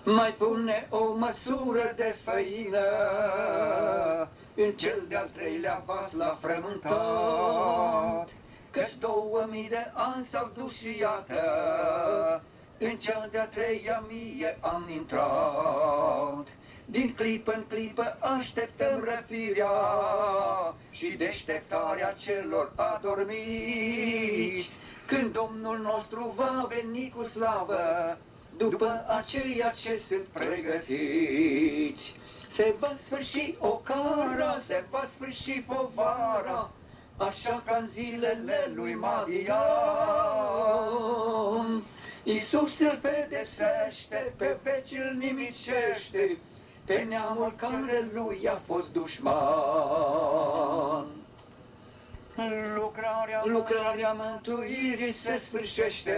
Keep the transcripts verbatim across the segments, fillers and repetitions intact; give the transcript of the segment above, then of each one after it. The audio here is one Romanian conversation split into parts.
mai pune o măsură de făină în cel de-al treilea vas l-a frământat, căci două mii de ani s-au dus și iată, în cea de-a treia mie am intrat. Din clipă în clipă așteptăm răpirea și deșteptarea celor adormiți, când Domnul nostru va veni cu slavă, după aceia ce sunt pregătiți. Se va sfârși ocara, se va sfârși povara, așa ca în zilele lui Madian. Iisus îl pedepsește, pe veci îl nimicește, pe neamul care lui a fost dușman. Lucrarea, lucrarea mântuirii se sfârșește,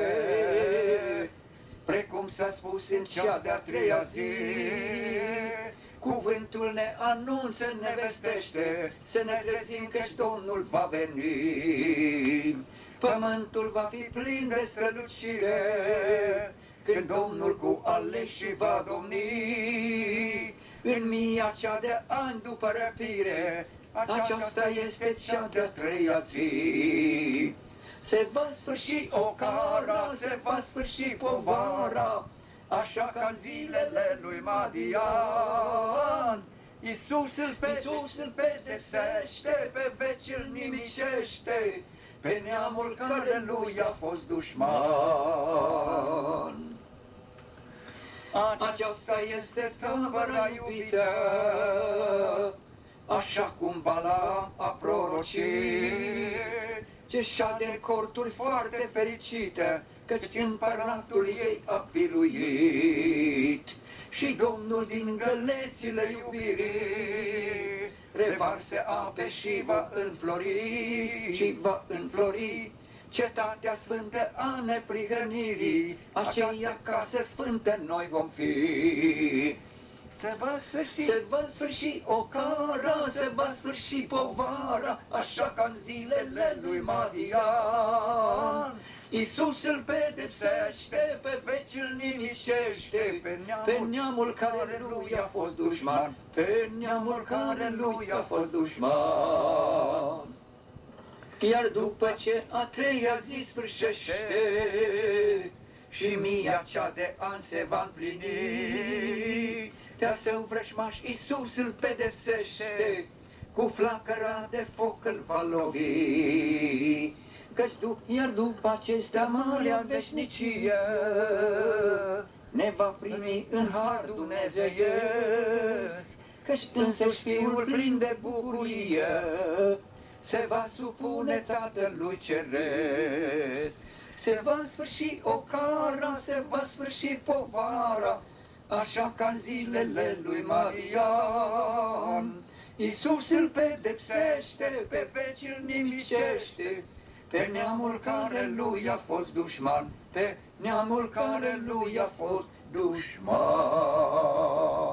precum s-a spus în cea de-a treia zi. Cuvântul ne anunță, ne vestește, să ne trezim căci Domnul va veni. Pământul va fi plin de strălucire, când Domnul cu aleșii va domni. În mia cea de ani după răpire, aceasta este cea de-a treia zi. Se va sfârși ocara, se va sfârși povara, așa ca în zilele lui Madian. Iisus îl, pe, Iisus îl pedepsește, pe veci îl nimicește, pe neamul care lui a fost dușman. Aceasta este tabăra iubită, așa cum Balaam a prorocit, ce șade corturi foarte fericită, căci împăratul ei a biruit. Și Domnul din gălețile iubirii revarse ape și va înflori, și va înflori cetatea sfântă a neprihănirii, aceea casă sfântă noi vom fi. Se va sfârși, se va sfârși ocara, se va sfârși povara, așa ca în zilele lui Madian. Iisus îl pedepsește, pe veci îl nimicește, pe neamul, pe neamul care lui a fost dușman, pe neamul care lui a fost dușman. Iar după ce a treia zi sfârșește și mia cea de ani se va împlini, pe-al său vrăjmaș Iisus îl pedepsește, cu flacăra de foc îl va lovi. Căci du iar după acestea marea veșnicie ne va primi în har dumnezeiesc, căci însăși Fiul plin de bucurie se va supune Tatălui Ceresc. Se va sfârși ocara, se va sfârși povara, așa ca în zilele lui Marian. Iisus îl pedepsește, pe veci îl nimicește, pe neamul care lui a fost dușman, pe neamul care lui a fost dușman.